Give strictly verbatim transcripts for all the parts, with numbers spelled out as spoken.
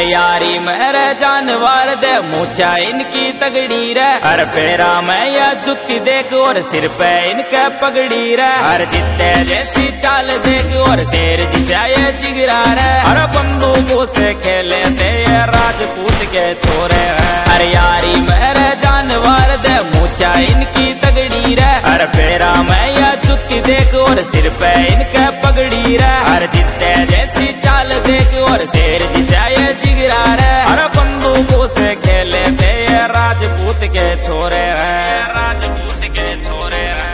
यारी मेरे जानवर दे मूछा इनकी तगड़ी रे। हर पैरा में या जुत्ती देख और सिर पे इनके पगड़ी रे। हर जित्ते जैसी चाल देख और शेर जिसा ये जिगरा रे। हर बंदूकों से खेले थे ये राजपूत के छोरे हैं। हर यारी मेरे जानवर दे मूछा इनकी तगड़ी रे। हर पैरा में या जुत्ती देख और सिर पे इनके पगड़ी रे। हर जित्ते जैसी चाल देख और शेर जिसा ये जिगरा रे। हर बंदूकों से खेले थे ये राजपूत के छोरे हैं। राजपूत के छोरे हैं।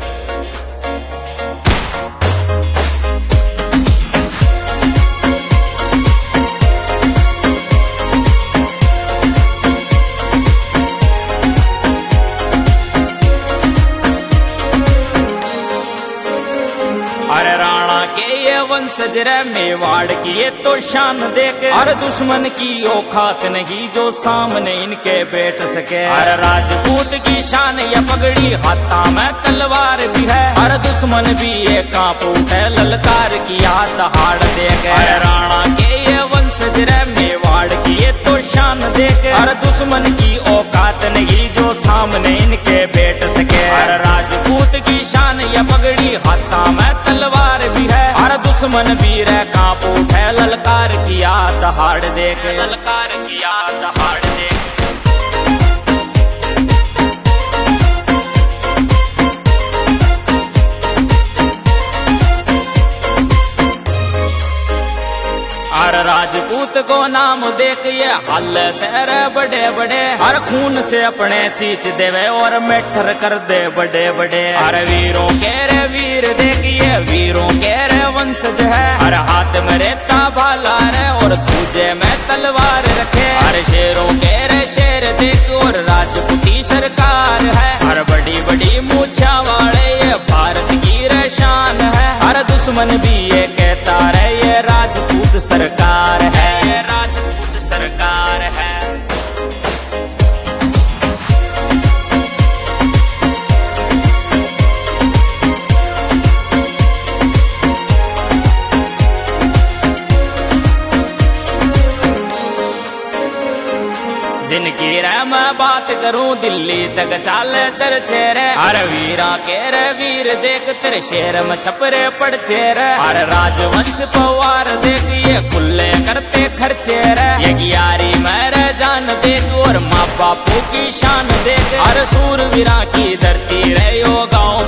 अरे राणा के ये वंशज रे मेवाड़ की ये तो शान देख। अरे दुश्मन की औकात नहीं जो सामने इनके बैठ सके। अरे राजपूत की शान ये पगड़ी हाथा में तलवार भी है। अरे दुश्मन भी ये कांप उठे ललकार की हाथ हाड़ देख। अरे राणा के ये वंशज रे मेवाड़ की ये तो शान देख। अरे दुश्मन की औकात नहीं जो सामने इनके बैठ सके। अरे राजपूत की शान ये पगड़ी हाथा में तलवार भी है। और दुश्मन भी रे कांप उठे ललकार की याद हाड़ देख। ललकार की याद हाड़ देख। हर राजपूत को नाम देख ये हल शहर बड़े बड़े। हर खून से अपने सींच देवे और मेठर कर दे बड़े बड़े। हर वीरों के रे वीर देखिए वीरों के रे वंशज है। हर हाथ में रेता भाला रे और दूजे में तलवार रखे। हर शेरों के रे शेर देख और राजपूती सरकार है। हर बड़ी बड़ी मूछा वाले ये भारत की रे शान है। हर दुश्मन भी ये कहता रे ये राजपूत सरकार है। ये राजपूत सरकार है। जिनकी रे मैं बात करूं दिल्ली तक चाले चर्चे रे। हर वीरा के रे वीर देख तेरे शेर में छपरे पड़चे रे। हर राजवंश पवार देख ये खुले करते खर्चे रे। ये यारी मेरे जान देख और माँ बापू की शान देख। हर सूरवीरा की धरती रे यो गाँव